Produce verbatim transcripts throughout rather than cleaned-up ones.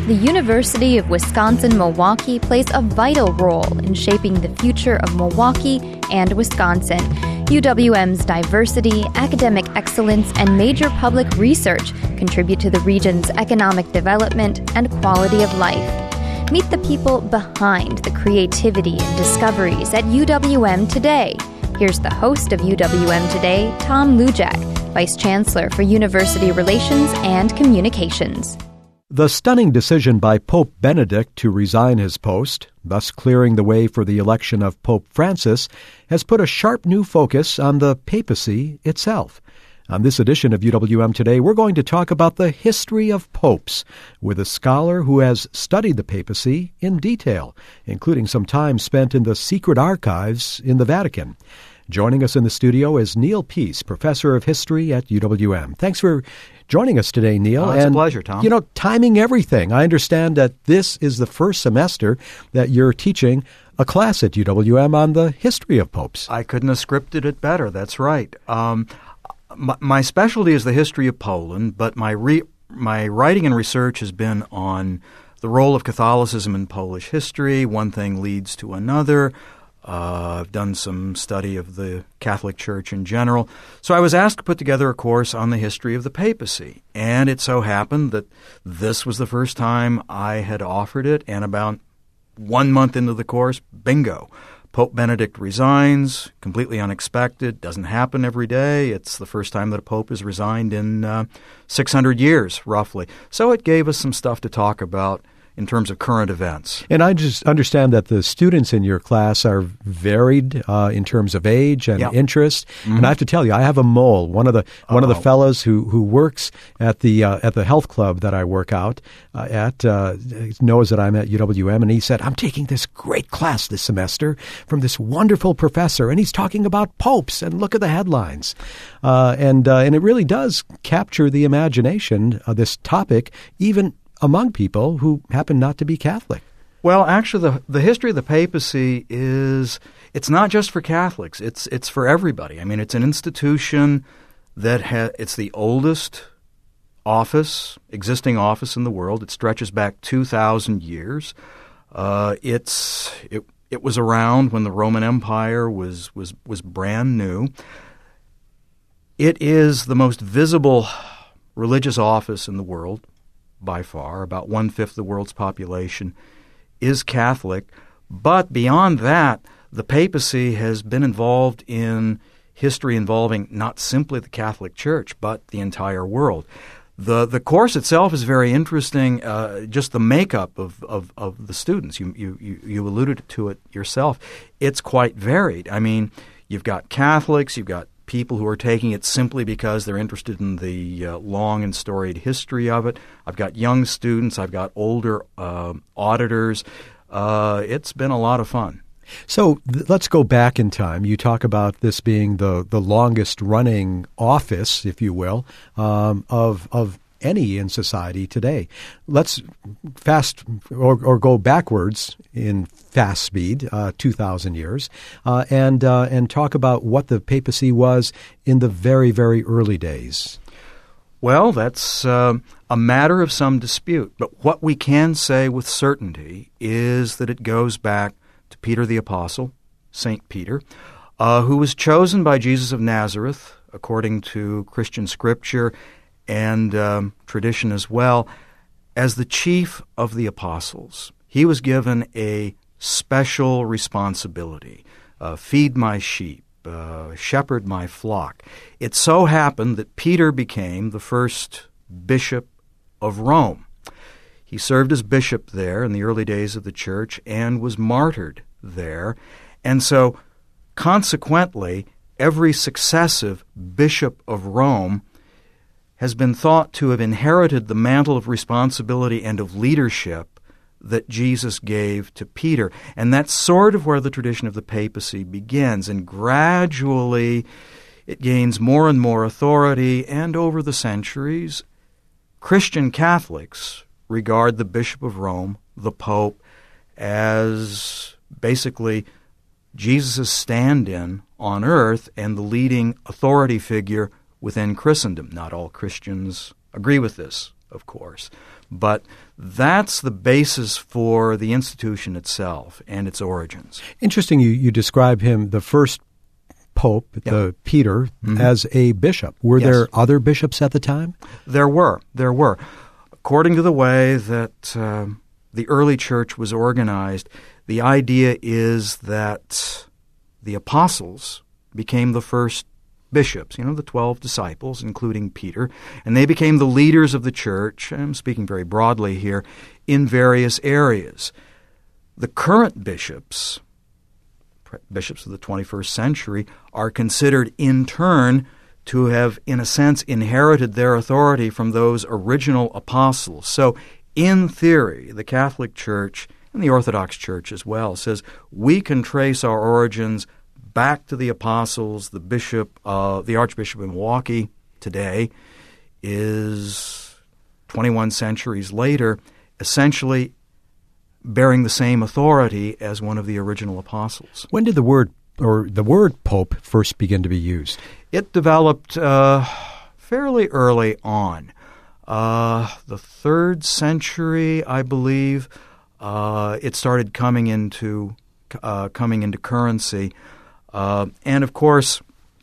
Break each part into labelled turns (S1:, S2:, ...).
S1: The University of Wisconsin-Milwaukee plays a vital role in shaping the future of Milwaukee and Wisconsin. U W M's diversity, academic excellence, and major public research contribute to the region's economic development and quality of life. Meet the people behind the creativity and discoveries at U W M Today. Here's the host of U W M Today, Tom Lujack, Vice Chancellor for University Relations and Communications.
S2: The stunning decision by Pope Benedict to resign his post, thus clearing the way for the election of Pope Francis, has put a sharp new focus on the papacy itself. On this edition of U W M Today, we're going to talk about the history of popes with a scholar who has studied the papacy in detail, including some time spent in the secret archives in the Vatican. Joining us in the studio is Neil Peace, professor of history at U W M. Thanks for joining us today, Neil.
S3: Oh, it's
S2: and,
S3: a pleasure, Tom.
S2: You know, timing everything. I understand that this is the first semester that you're teaching a class at U W M on the history of popes.
S3: I couldn't have scripted it better. That's right. Um, my, my specialty is the history of Poland, but my re, my writing and research has been on the role of Catholicism in Polish history. One thing leads to another. Uh, I've done some study of the Catholic Church in general. So I was asked to put together a course on the history of the papacy. And it so happened that this was the first time I had offered it. And about one month into the course, bingo, Pope Benedict resigns, completely unexpected, doesn't happen every day. It's the first time that a pope has resigned in uh, six hundred years, roughly. So it gave us some stuff to talk about in terms of current events.
S2: And I just understand that the students in your class are varied uh, in terms of age and
S3: yep.
S2: interest.
S3: Mm-hmm.
S2: And I have to tell you, I have a mole. One of the one Uh-oh. of the fellows who who works at the uh, at the health club that I work out uh, at uh, knows that I'm at U W M, and he said, "I'm taking this great class this semester from this wonderful professor, and he's talking about popes. And look at the headlines." Uh, and uh, and it really does capture the imagination of this topic, even among people who happen not to be Catholic.
S3: Well, actually, the the history of the papacy is, it's not just for Catholics. It's it's for everybody. I mean, it's an institution that ha- it's the oldest office, existing office in the world. It stretches back two thousand years. Uh, it's it it was around when the Roman Empire was was was brand new. It is the most visible religious office in the world. By far, about one-fifth of the world's population is Catholic. But beyond that, the papacy has been involved in history involving not simply the Catholic Church, but the entire world. The the course itself is very interesting, uh, just the makeup of, of, of the students. You, you, you, you alluded to it yourself. It's quite varied. I mean, you've got Catholics, you've got people who are taking it simply because they're interested in the uh, long and storied history of it. I've got young students. I've got older uh, auditors. Uh, it's been a lot of fun.
S2: So th- let's go back in time. You talk about this being the, the longest-running office, if you will, um, of of any in society today. Let's fast or, or go backwards in fast speed, uh, two thousand years, uh, and uh, and talk about what the papacy was in the very, very early days.
S3: Well, that's uh, a matter of some dispute. But what we can say with certainty is that it goes back to Peter the Apostle, Saint Peter, uh, who was chosen by Jesus of Nazareth, according to Christian scripture and um, tradition as well, as the chief of the apostles. He was given a special responsibility, uh, feed my sheep, uh, shepherd my flock. It so happened that Peter became the first bishop of Rome. He served as bishop there in the early days of the church and was martyred there. And so, consequently, every successive bishop of Rome has been thought to have inherited the mantle of responsibility and of leadership that Jesus gave to Peter. And that's sort of where the tradition of the papacy begins. And gradually it gains more and more authority. And over the centuries, Christian Catholics regard the Bishop of Rome, the Pope, as basically Jesus' stand-in on earth and the leading authority figure within Christendom. Not all Christians agree with this, of course. But that's the basis for the institution itself and its origins.
S2: Interesting you, you describe him, the first Pope,
S3: Yeah.
S2: the Peter,
S3: Mhm.
S2: as a bishop. Were
S3: Yes.
S2: there other bishops at the time?
S3: There were. There were. According to the way that uh, the early church was organized, the idea is that the apostles became the first bishops, you know, the twelve disciples, including Peter, and they became the leaders of the church, I'm speaking very broadly here, in various areas. The current bishops, bishops of the twenty-first century, are considered in turn to have, in a sense, inherited their authority from those original apostles. So, in theory, the Catholic Church, and the Orthodox Church as well, says we can trace our origins back to the apostles. The bishop, uh, the Archbishop of Milwaukee today is twenty-one centuries later, essentially bearing the same authority as one of the original apostles.
S2: When did the word or the word Pope first begin to be used?
S3: It developed uh, fairly early on. Uh, the third century, I believe, uh, it started coming into uh, coming into currency. Uh, and, of course,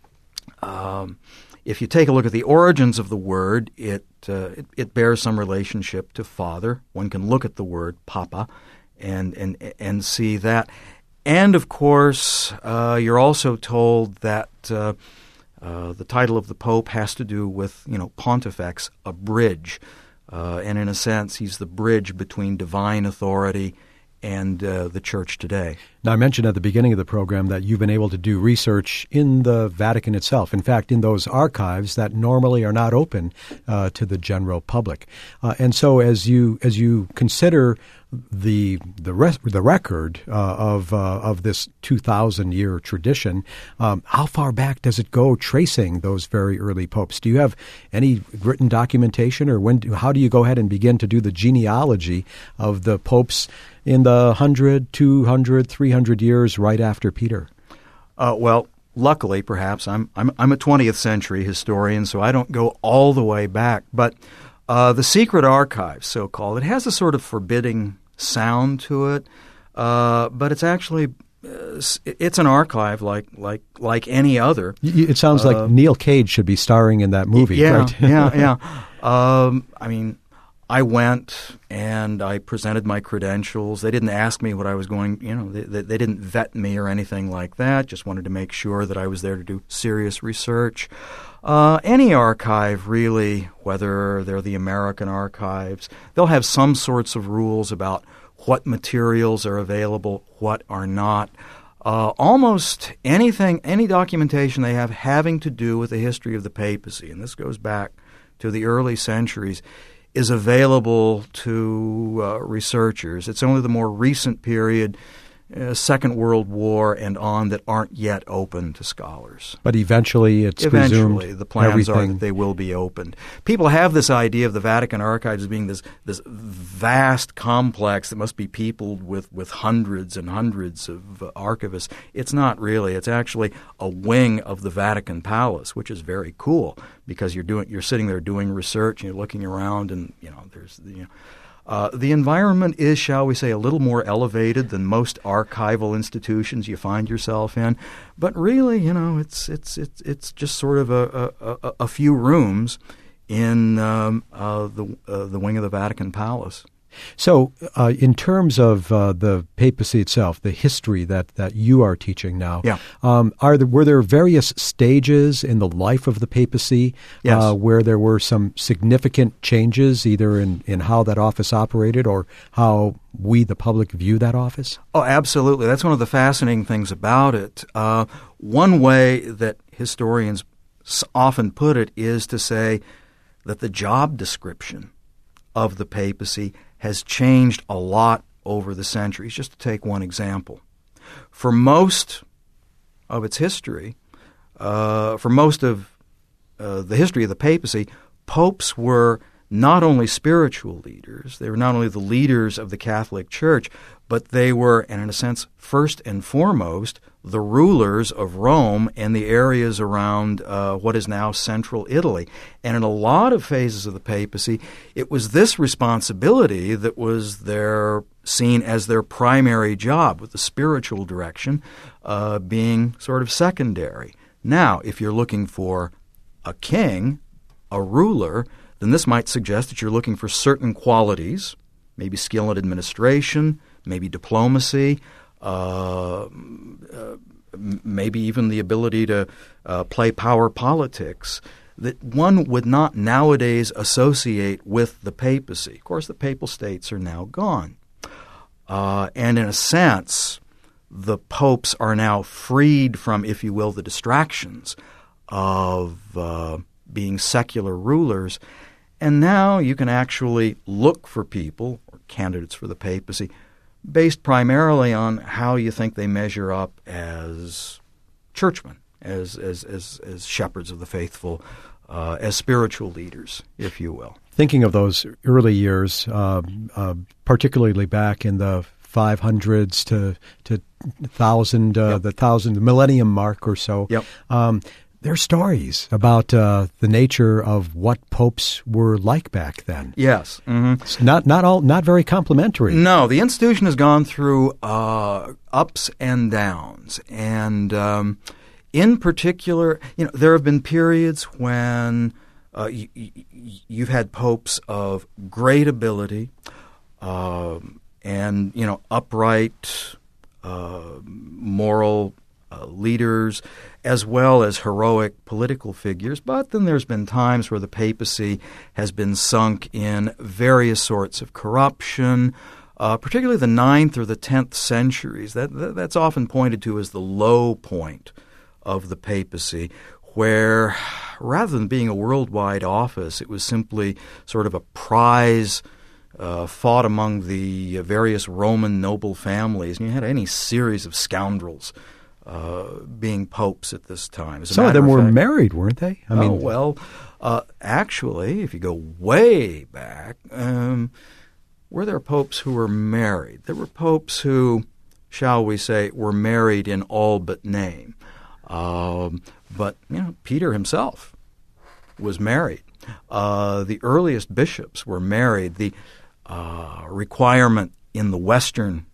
S3: um, if you take a look at the origins of the word, it, uh, it it bears some relationship to father. One can look at the word papa and and and see that. And, of course, uh, you're also told that uh, uh, the title of the Pope has to do with, you know, pontifex, a bridge. Uh, and in a sense, he's the bridge between divine authority and uh, the Church today.
S2: Now, I mentioned at the beginning of the program that you've been able to do research in the Vatican itself. In fact, in those archives that normally are not open uh, to the general public. Uh, and so, as you as you consider the the rest, the record uh, of uh, of this two thousand year tradition, um, how far back does it go tracing those very early popes? Do you have any written documentation, or when? Do, how do you go ahead and begin to do the genealogy of the popes in the one hundred, two hundred, three hundred years right after Peter?
S3: Uh, well, luckily, perhaps, I'm, I'm I'm a twentieth century historian, so I don't go all the way back. But uh, the Secret Archive, so-called, it has a sort of forbidding sound to it, uh, but it's actually uh, it's an archive like like like any other.
S2: It sounds
S3: uh,
S2: like Neil Cage should be starring in that movie,
S3: yeah,
S2: right?
S3: yeah, yeah. Um, I mean, I went and I presented my credentials. They didn't ask me what I was going, you know, they, they didn't vet me or anything like that. Just wanted to make sure that I was there to do serious research. Uh, any archive, really, whether they're the American archives, they'll have some sorts of rules about what materials are available, what are not. Uh, almost anything, any documentation they have having to do with the history of the papacy, and this goes back to the early centuries, is available to uh, researchers. It's only the more recent period, uh, Second World War and on, that aren't yet open to scholars.
S2: But eventually it's
S3: Eventually,
S2: presumed
S3: the plans
S2: everything.
S3: are that they will be opened. People have this idea of the Vatican archives as being this this vast complex that must be peopled with, with hundreds and hundreds of uh, archivists. It's not really. It's actually a wing of the Vatican Palace, which is very cool because you're doing you're sitting there doing research and you're looking around and you know there's you know. Uh, the environment is, shall we say, a little more elevated than most archival institutions you find yourself in, but really, you know, it's it's it's it's just sort of a a, a few rooms in um, uh, the uh, the wing of the Vatican Palace.
S2: So, uh, in terms of uh, the papacy itself, the history that, that you are teaching now,
S3: Yeah.
S2: um, are there, were there various stages in the life of the papacy
S3: Yes.
S2: uh, where there were some significant changes, either in, in how that office operated or how we, the public, view that office?
S3: Oh, absolutely. That's one of the fascinating things about it. Uh, one way that historians often put it is to say that the job description of the papacy has changed a lot over the centuries. Just to take one example. For most of its history, uh, for most of uh, the history of the papacy, popes were not only spiritual leaders, they were not only the leaders of the Catholic Church, but they were, and in a sense, first and foremost, the rulers of Rome and the areas around uh, what is now central Italy. And in a lot of phases of the papacy, it was this responsibility that was their seen as their primary job, with the spiritual direction uh, being sort of secondary. Now, if you're looking for a king, a ruler, then this might suggest that you're looking for certain qualities, maybe skill in administration, maybe diplomacy, uh, uh, maybe even the ability to uh, play power politics, that one would not nowadays associate with the papacy. Of course, the papal states are now gone. Uh, and in a sense, the popes are now freed from, if you will, the distractions of uh, being secular rulers. And now you can actually look for people, or candidates for the papacy, based primarily on how you think they measure up as churchmen, as as as, as shepherds of the faithful, uh, as spiritual leaders, if you will.
S2: Thinking of those early years, uh, uh, particularly back in the five hundreds to to thousand, uh,
S3: yep.
S2: the thousand, the millennium mark or so.
S3: Yep.
S2: Um, there are stories about uh, the nature of what popes were like back then.
S3: Yes. Mm-hmm.
S2: It's not not all not very complimentary.
S3: No, the institution has gone through uh, ups and downs, and um, in particular, you know, there have been periods when uh, y- y- you've had popes of great ability uh, and you know upright, uh, moral uh, leaders, as well as heroic political figures. But then there's been times where the papacy has been sunk in various sorts of corruption, uh, particularly the ninth or the tenth centuries. That, that that's often pointed to as the low point of the papacy, where rather than being a worldwide office, it was simply sort of a prize uh, fought among the various Roman noble families, and you had any series of scoundrels Uh, being popes at this time. As a
S2: Some of them
S3: matter
S2: were
S3: fact,
S2: married, weren't they? I
S3: oh,
S2: mean,
S3: well, uh, actually, if you go way back, um, were there popes who were married? There were popes who, shall we say, were married in all but name. Um, but, you know, Peter himself was married. Uh, the earliest bishops were married. The uh, requirement in the Western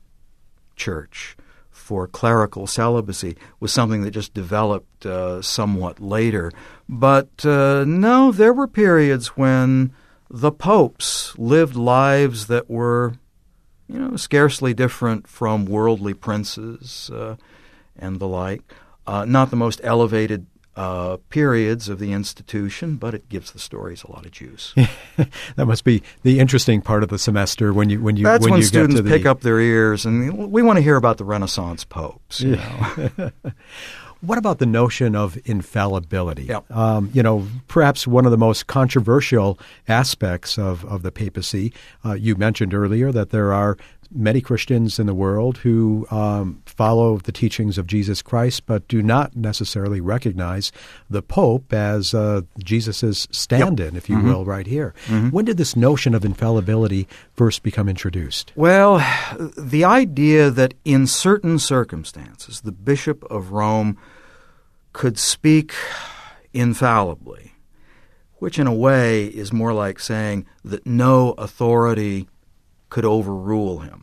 S3: Church for clerical celibacy was something that just developed uh, somewhat later. But uh, no, there were periods when the popes lived lives that were, you know, scarcely different from worldly princes uh, and the like. Uh, not the most elevated uh, periods of the institution, but it gives the stories a lot of juice.
S2: That must be the interesting part of the semester when you when you
S3: That's
S2: when,
S3: when
S2: you
S3: students
S2: get to
S3: pick
S2: the,
S3: up their ears, and we want to hear about the Renaissance popes. You know?
S2: What about the notion of infallibility?
S3: Yep.
S2: Um, you know, perhaps one of the most controversial aspects of, of the papacy. Uh, you mentioned earlier that there are many Christians in the world who um, follow the teachings of Jesus Christ, but do not necessarily recognize the Pope as uh, Jesus' stand-in, yep. if you mm-hmm. will, right here. Mm-hmm. When did this notion of infallibility first become introduced?
S3: Well, the idea that in certain circumstances the Bishop of Rome could speak infallibly, which in a way is more like saying that no authority could overrule him.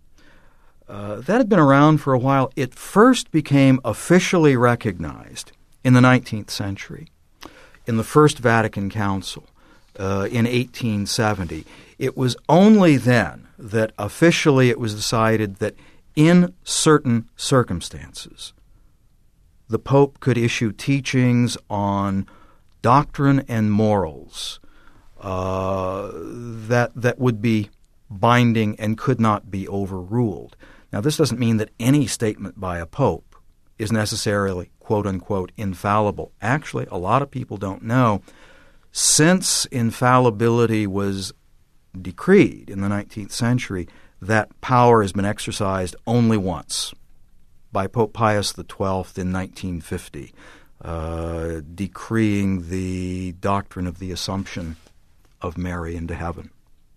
S3: Uh, that had been around for a while. It first became officially recognized in the nineteenth century, in the First Vatican Council uh, in eighteen seventy. It was only then that officially it was decided that in certain circumstances, the Pope could issue teachings on doctrine and morals uh, that that would be binding and could not be overruled. Now, this doesn't mean that any statement by a pope is necessarily, quote-unquote, infallible. Actually, a lot of people don't know. Since infallibility was decreed in the nineteenth century, that power has been exercised only once by Pope Pius the twelfth in nineteen fifty, uh, decreeing the doctrine of the Assumption of Mary into heaven.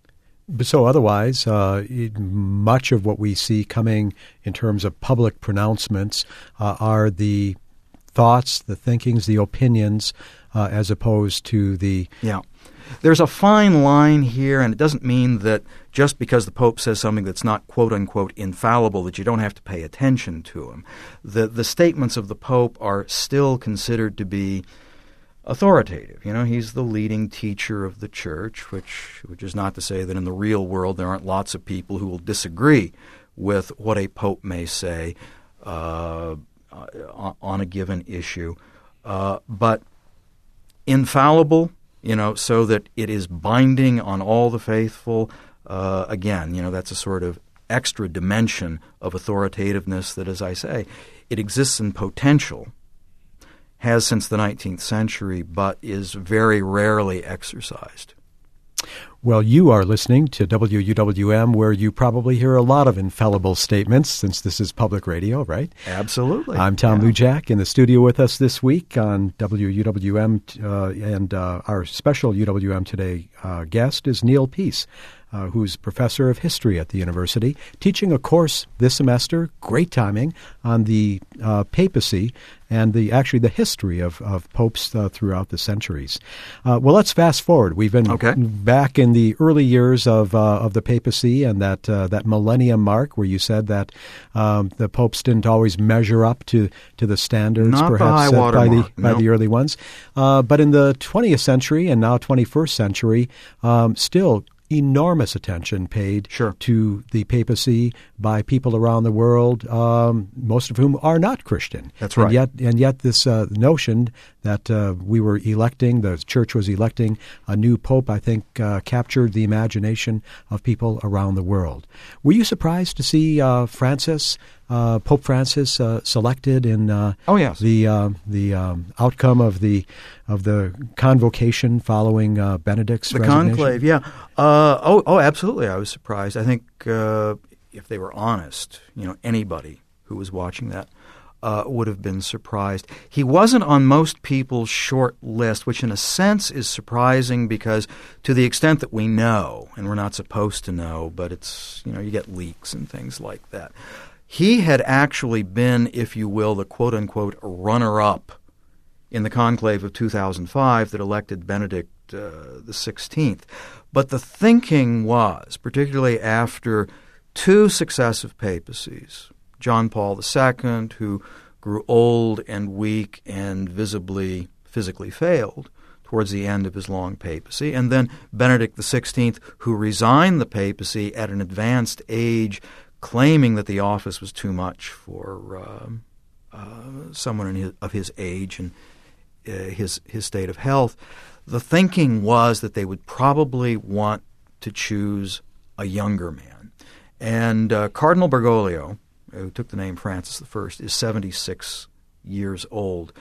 S2: So otherwise, uh, it, much of what we see coming in terms of public pronouncements uh, are the thoughts, the thinkings, the opinions, uh, as opposed to the...
S3: Yeah. There's a fine line here, and it doesn't mean that just because the Pope says something that's not quote-unquote infallible that you don't have to pay attention to him. The, the statements of the Pope are still considered to be authoritative. You know, he's the leading teacher of the Church, which which is not to say that in the real world there aren't lots of people who will disagree with what a Pope may say uh, on a given issue. Uh, but infallible, you know, so that it is binding on all the faithful, uh, again, you know, that's a sort of extra dimension of authoritativeness that, as I say, it exists in potential, has since the nineteenth century, but is very rarely exercised.
S2: Well, you are listening to W U W M, where you probably hear a lot of infallible statements, since this is public radio, right?
S3: Absolutely.
S2: I'm Tom
S3: yeah.
S2: Lujack. In the studio with us this week on W U W M, uh, and uh, our special U W M Today uh, guest is Neil Peace, uh, who's professor of history at the university, teaching a course this semester, great timing, on the uh, papacy and the actually the history of, of popes uh, throughout the centuries. Uh, well, let's fast forward. We've been
S3: okay.
S2: back in the early years of uh, of the papacy and that uh, that millennium mark, where you said that um, the popes didn't always measure up to, to the standards,
S3: Not
S2: perhaps
S3: the high
S2: set by the
S3: mark.
S2: by
S3: Nope.
S2: the early ones. Uh, but in the twentieth century and now twenty-first century, um, still enormous attention paid
S3: sure.
S2: to the papacy by people around the world, um, most of whom are not Christian.
S3: That's right.
S2: And yet, and yet this uh, notion that uh, we were electing, the Church was electing a new pope, I think, uh, captured the imagination of people around the world. Were you surprised to see uh, Francis, uh, Pope Francis, uh, selected in uh,
S3: oh, yes.
S2: the uh, the um, outcome of the of the convocation following uh, Benedict's
S3: the
S2: resignation?
S3: conclave? Yeah. Uh, oh, oh, absolutely. I was surprised. I think uh, if they were honest, you know, anybody who was watching that uh, would have been surprised. He wasn't on most people's short list, which in a sense is surprising because to the extent that we know, and we're not supposed to know, but it's, you know, you get leaks and things like that. He had actually been, if you will, the quote-unquote runner-up in the conclave of two thousand five that elected Benedict uh, the sixteenth. But the thinking was, particularly after two successive papacies, John Paul the Second, who grew old and weak and visibly physically failed towards the end of his long papacy, and then Benedict the sixteenth, who resigned the papacy at an advanced age, claiming that the office was too much for uh, uh, someone in his, of his age and uh, his his state of health. The thinking was that they would probably want to choose a younger man. And uh, Cardinal Bergoglio, who took the name Francis the First, is seventy-six years old.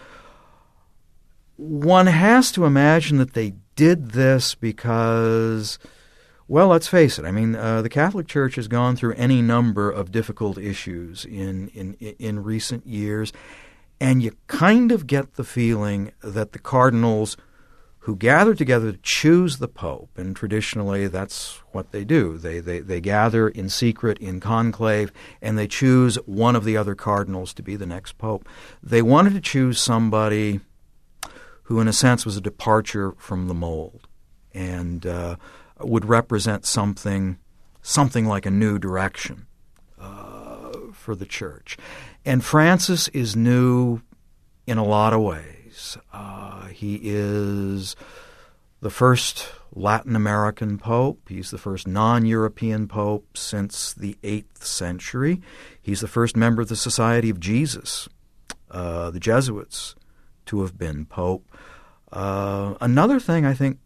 S3: One has to imagine that they did this because, well, let's face it. I mean, uh, the Catholic Church has gone through any number of difficult issues in, in, in recent years, and you kind of get the feeling that the cardinals who gather together to choose the Pope, and traditionally that's what they do. They, they, they gather in secret, in conclave, and they choose one of the other cardinals to be the next Pope. They wanted to choose somebody who, in a sense, was a departure from the mold and uh, would represent something, something like a new direction uh, for the Church. And Francis is new in a lot of ways. Uh, he is the first Latin American pope. He's the first non-European pope since the eighth century. He's the first member of the Society of Jesus, uh, the Jesuits, to have been pope. Uh, another thing I think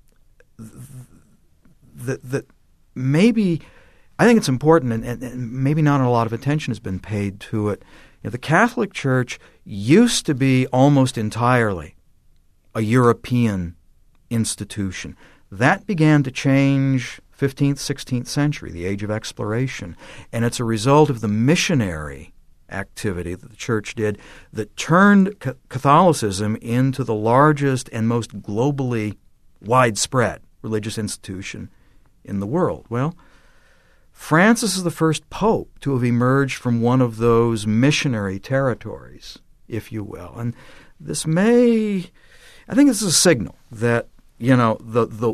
S3: that that maybe I think it's important, and, and, and maybe not a lot of attention has been paid to it. You know, the Catholic Church used to be almost entirely a European institution. That began to change fifteenth, sixteenth century, the age of exploration, and it's a result of the missionary activity that the Church did that turned Catholicism into the largest and most globally widespread religious institution in the world. Well, Francis is the first pope to have emerged from one of those missionary territories, if you will. And this may, I think this is a signal that, you know, the the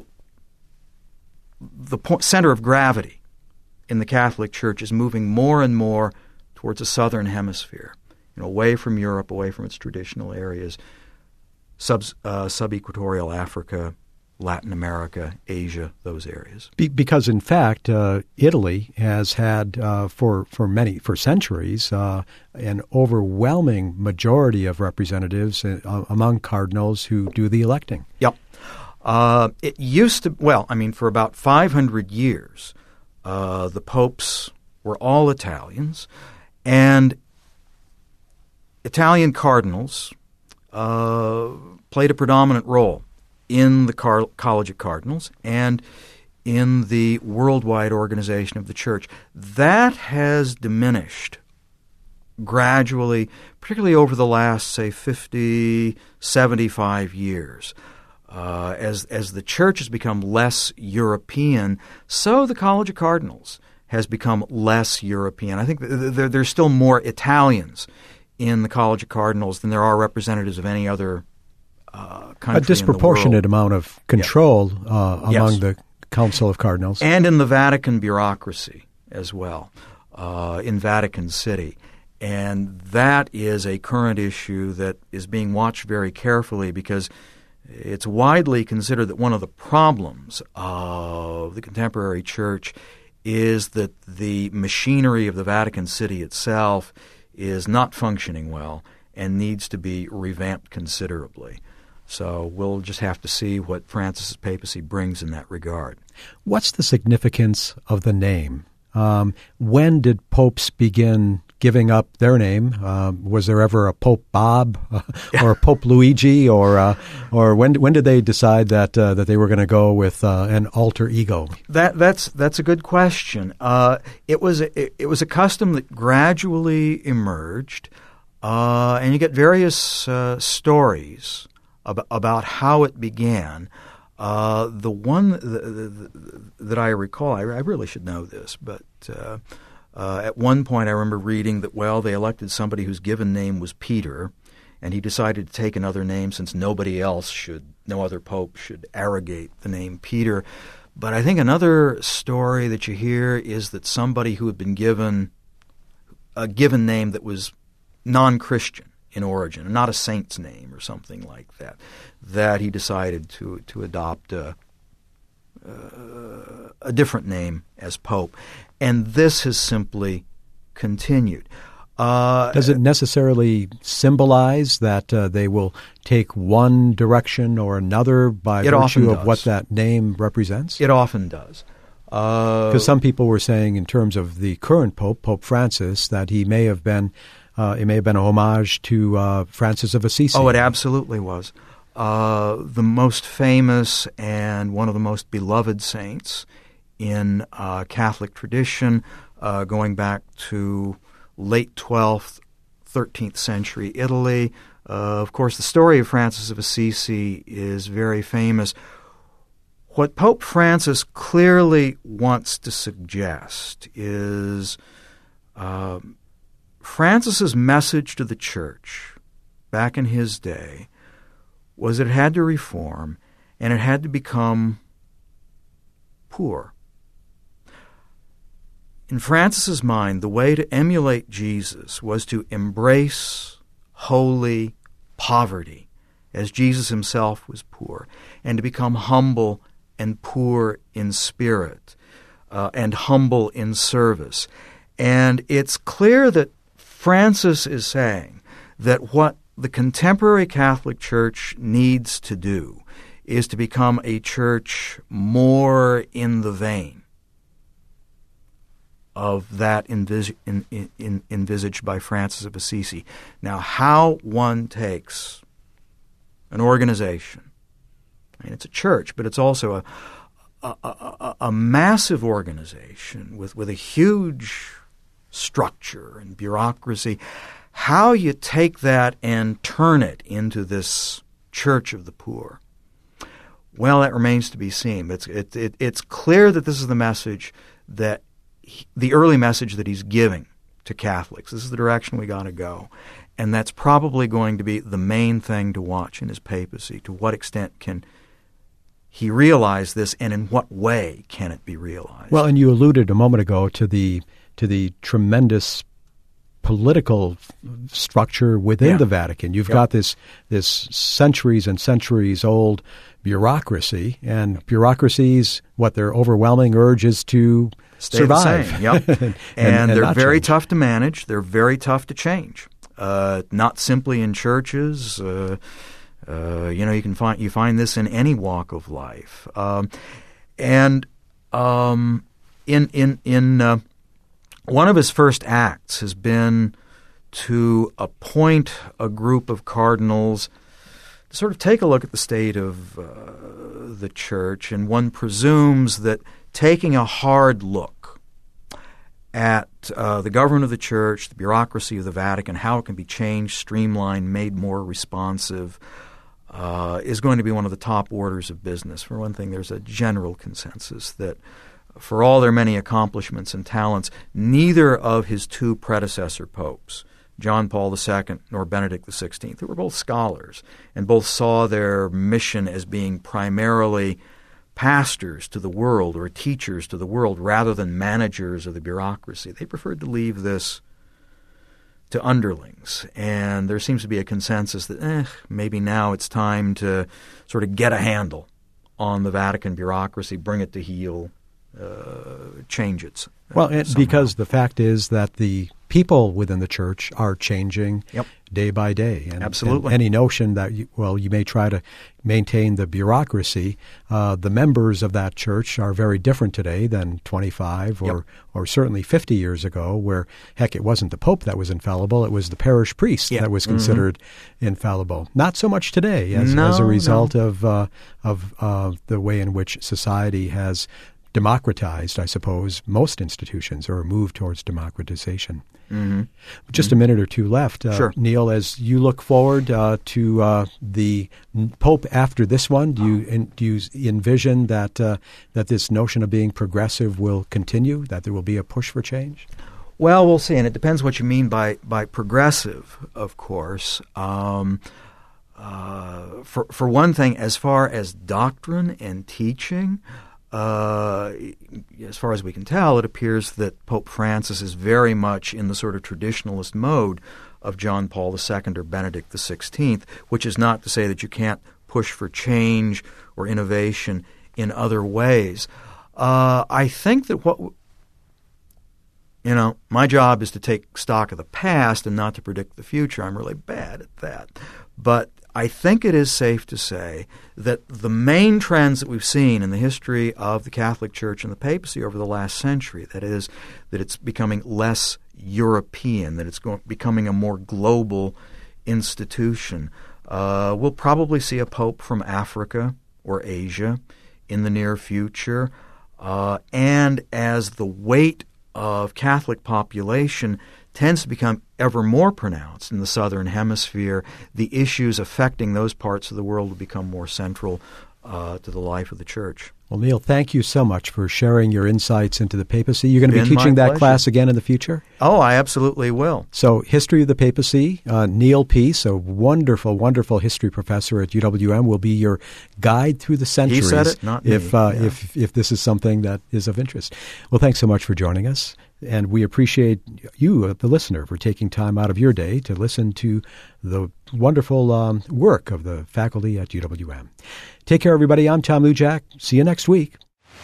S3: the point, center of gravity in the Catholic Church is moving more and more towards the southern hemisphere, you know, away from Europe, away from its traditional areas, sub uh, sub-equatorial Africa, Latin America, Asia, those areas.
S2: Be- because, in fact, uh, Italy has had uh, for for many for centuries uh, an overwhelming majority of representatives uh, among cardinals who do the electing.
S3: Yep. Uh, it used to. Well, I mean, for about five hundred years, uh, the popes were all Italians, and Italian cardinals uh, played a predominant role in the Car- College of Cardinals and in the worldwide organization of the Church. That has diminished gradually, particularly over the last, say, fifty, seventy-five years. Uh, as as the Church has become less European, so the College of Cardinals has become less European. I think th- th- there's still more Italians in the College of Cardinals than there are representatives of any other uh, country.
S2: A disproportionate
S3: in the world.
S2: amount of control
S3: yeah.
S2: uh, among
S3: yes.
S2: the Council of Cardinals.
S3: And in the Vatican bureaucracy as well, uh, in Vatican City. And that is a current issue that is being watched very carefully, because it's widely considered that one of the problems of the contemporary Church is that the machinery of the Vatican City itself is not functioning well and needs to be revamped considerably. So we'll just have to see what Francis's papacy brings in that regard.
S2: What's the significance of the name? Um, when did popes begin giving up their name? Uh, was there ever a Pope Bob uh, or a Pope Luigi, or uh, or when when did they decide that uh, that they were going to go with uh, an alter ego?
S3: That that's that's a good question. Uh, it was a, it, it was a custom that gradually emerged, uh, and you get various uh, stories about, about how it began. Uh, the one the, the, the, that I recall, I, I really should know this, but uh, uh, at one point I remember reading that, well, they elected somebody whose given name was Peter, and he decided to take another name since nobody else should, no other pope should arrogate the name Peter. But I think another story that you hear is that somebody who had been given a given name that was non-Christian in origin, not a saint's name or something like that, that he decided to to adopt a, uh, a different name as pope. And this has simply continued. Uh,
S2: Does it necessarily symbolize that uh, they will take one direction or another by virtue of what that name represents?
S3: It often does.
S2: Because uh, some people were saying in terms of the current pope, Pope Francis, that he may have been Uh, it may have been a homage to uh, Francis of Assisi.
S3: Oh, it absolutely was. Uh, the most famous and one of the most beloved saints in uh, Catholic tradition, uh, going back to late twelfth, thirteenth century Italy. Uh, of course, the story of Francis of Assisi is very famous. What Pope Francis clearly wants to suggest is Uh, Francis's message to the Church back in his day was that it had to reform and it had to become poor. In Francis's mind, the way to emulate Jesus was to embrace holy poverty, as Jesus himself was poor, and to become humble and poor in spirit, uh, and humble in service. And it's clear that Francis is saying that what the contemporary Catholic Church needs to do is to become a church more in the vein of that envis- in, in, in, envisaged by Francis of Assisi. Now, how one takes an organization, I mean, it's a church, but it's also a a, a, a massive organization with, with a huge structure and bureaucracy, how you take that and turn it into this church of the poor. Well, that remains to be seen. It's it, it, it's clear that this is the message that he, the early message that he's giving to Catholics. This is the direction we got to go, and that's probably going to be the main thing to watch in his papacy. To what extent can he realize this, and in what way can it be realized?
S2: Well, and you alluded a moment ago to the to the tremendous political structure within
S3: yeah.
S2: the Vatican. You've
S3: yep.
S2: got this this centuries and centuries old bureaucracy, and bureaucracies, what their overwhelming urge is to
S3: Stay
S2: survive.
S3: The same. Yep. and,
S2: and,
S3: and they're
S2: and
S3: very
S2: change.
S3: tough to manage. They're very tough to change. Uh, not simply in churches. Uh, uh, you know, you can find you find this in any walk of life. Um, and um, in in in uh, one of his first acts has been to appoint a group of cardinals to sort of take a look at the state of uh, the church, and one presumes that taking a hard look at uh, the government of the church, the bureaucracy of the Vatican, how it can be changed, streamlined, made more responsive, uh, is going to be one of the top orders of business. For one thing, there's a general consensus that for all their many accomplishments and talents, neither of his two predecessor popes, John Paul the Second nor Benedict the Sixteenth, who were both scholars and both saw their mission as being primarily pastors to the world or teachers to the world rather than managers of the bureaucracy. They preferred to leave this to underlings. And there seems to be a consensus that eh, maybe now it's time to sort of get a handle on the Vatican bureaucracy, bring it to heel, uh, change it. Uh,
S2: well, it, because the fact is that the people within the church are changing
S3: yep.
S2: day by day. And,
S3: Absolutely.
S2: And any notion that, you, well, you may try to maintain the bureaucracy, uh, the members of that church are very different today than twenty-five or,
S3: yep.
S2: or certainly fifty years ago, where, heck, it wasn't the Pope that was infallible, it was the parish priest
S3: yep.
S2: that was considered mm-hmm. infallible. Not so much today as,
S3: no,
S2: as a result
S3: no.
S2: of, uh, of uh, the way in which society has democratized, I suppose, most institutions, or moved towards democratization.
S3: Mm-hmm.
S2: Just
S3: mm-hmm.
S2: a minute or two left. Uh,
S3: sure.
S2: Neil, as you look forward uh, to uh, the Pope after this one, do you in, do you envision that uh, that this notion of being progressive will continue, that there will be a push for change?
S3: Well, we'll see, and it depends what you mean by, by progressive, of course. Um, uh, for, for one thing, as far as doctrine and teaching, Uh, as far as we can tell, it appears that Pope Francis is very much in the sort of traditionalist mode of John Paul the Second or Benedict the Sixteenth, which is not to say that you can't push for change or innovation in other ways. Uh, I think that what, you know, my job is to take stock of the past and not to predict the future. I'm really bad at that. But I think it is safe to say that the main trends that we've seen in the history of the Catholic Church and the papacy over the last century, that is, that it's becoming less European, that it's going, becoming a more global institution. Uh, we'll probably see a pope from Africa or Asia in the near future. Uh, and as the weight of Catholic population tends to become ever more pronounced in the Southern Hemisphere, the issues affecting those parts of the world will become more central uh, to the life of the Church.
S2: Well, Neil, thank you so much for sharing your insights into the papacy. You're going to be
S3: Been
S2: teaching
S3: my
S2: that
S3: pleasure.
S2: class again in the future?
S3: Oh, I absolutely will.
S2: So, History of the Papacy, uh, Neil Peace, a wonderful, wonderful history professor at U W M, will be your guide through the centuries.
S3: He said it, not
S2: if,
S3: me.
S2: uh,
S3: Yeah.
S2: if, if this is something that is of interest. Well, thanks so much for joining us. And we appreciate you, the listener, for taking time out of your day to listen to the wonderful um, work of the faculty at U W M. Take care, everybody. I'm Tom Lujack. See you next week.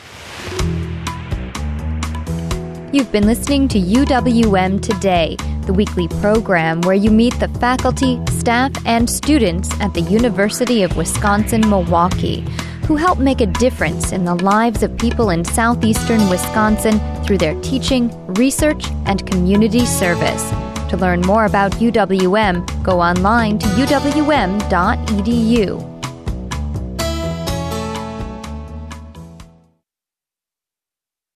S1: You've been listening to U W M Today, the weekly program where you meet the faculty, staff, and students at the University of Wisconsin-Milwaukee, who help make a difference in the lives of people in southeastern Wisconsin through their teaching, research, and community service. To learn more about U W M, go online to u w m dot e d u.